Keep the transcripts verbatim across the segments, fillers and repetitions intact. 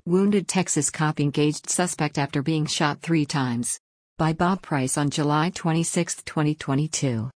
Wounded Texas cop engaged suspect after being shot three times. By Bob Price on July twenty-sixth, twenty twenty-two.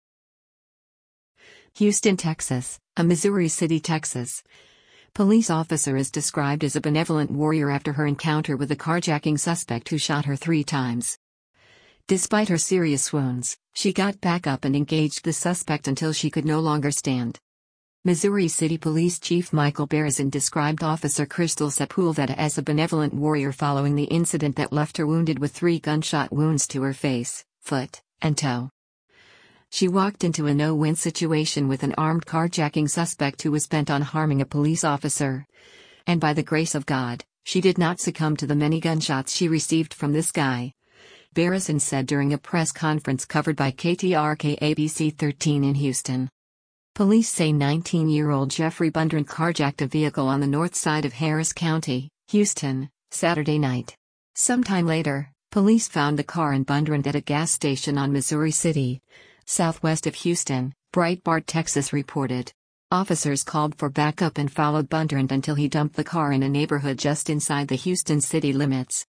Houston, Texas, a Missouri City, Texas. Police officer is described as a benevolent warrior after her encounter with a carjacking suspect who shot her three times. Despite her serious wounds, she got back up and engaged the suspect until she could no longer stand. Missouri City Police Chief Michael Berezin described Officer Crystal Sepulveda as a benevolent warrior following the incident that left her wounded with three gunshot wounds to her face, foot, and toe. She walked into a no-win situation with an armed carjacking suspect who was bent on harming a police officer. And by the grace of God, she did not succumb to the many gunshots she received from this guy, Berezin said during a press conference covered by K T R K A B C thirteen in Houston. Police say nineteen-year-old Jeffrey Bundren carjacked a vehicle on the north side of Harris County, Houston, Saturday night. Sometime later, police found the car and Bundren at a gas station on Missouri City, southwest of Houston, Breitbart Texas reported. Officers called for backup and followed Bundren until he dumped the car in a neighborhood just inside the Houston city limits.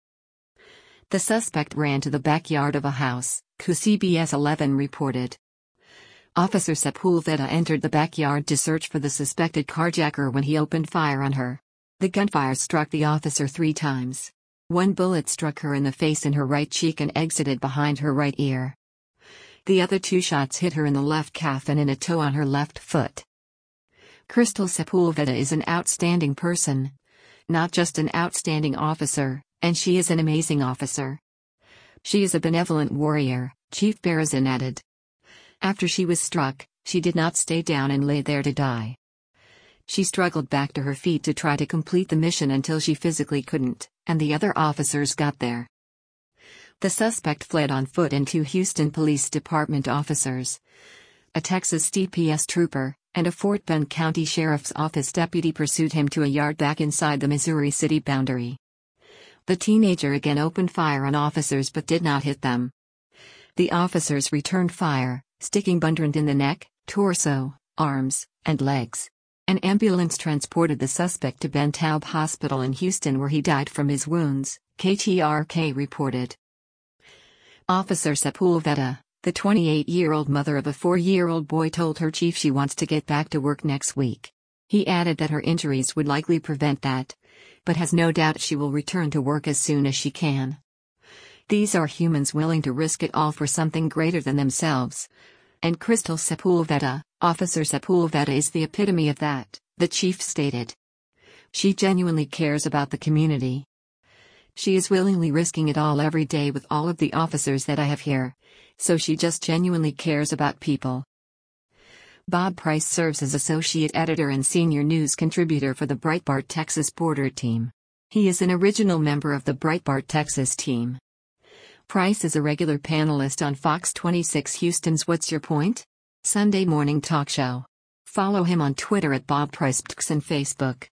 The suspect ran to the backyard of a house, C B S eleven reported. Officer Sepulveda entered the backyard to search for the suspected carjacker when he opened fire on her. The gunfire struck the officer three times. One bullet struck her in the face in her right cheek and exited behind her right ear. The other two shots hit her in the left calf and in a toe on her left foot. Crystal Sepulveda is an outstanding person. Not just an outstanding officer, and she is an amazing officer. She is a benevolent warrior, Chief Berezin added. After she was struck, she did not stay down and lay there to die. She struggled back to her feet to try to complete the mission until she physically couldn't, and the other officers got there. The suspect fled on foot and two Houston Police Department officers, a Texas D P S trooper, and a Fort Bend County Sheriff's Office deputy pursued him to a yard back inside the Missouri City boundary. The teenager again opened fire on officers but did not hit them. The officers returned fire, sticking Bundren in the neck, torso, arms, and legs. An ambulance transported the suspect to Ben Taub Hospital in Houston where he died from his wounds, K T R K reported. Officer Sepulveda, the twenty-eight-year-old mother of a four-year-old boy, told her chief she wants to get back to work next week. He added that her injuries would likely prevent that, but has no doubt she will return to work as soon as she can. These are humans willing to risk it all for something greater than themselves. And Crystal Sepulveda, Officer Sepulveda is the epitome of that, the chief stated. She genuinely cares about the community. She is willingly risking it all every day with all of the officers that I have here, so she just genuinely cares about people. Bob Price serves as associate editor and senior news contributor for the Breitbart Texas Border team. He is an original member of the Breitbart Texas team. Price is a regular panelist on Fox twenty-six Houston's What's Your Point? Sunday morning talk show. Follow him on Twitter at Bob Price and Facebook.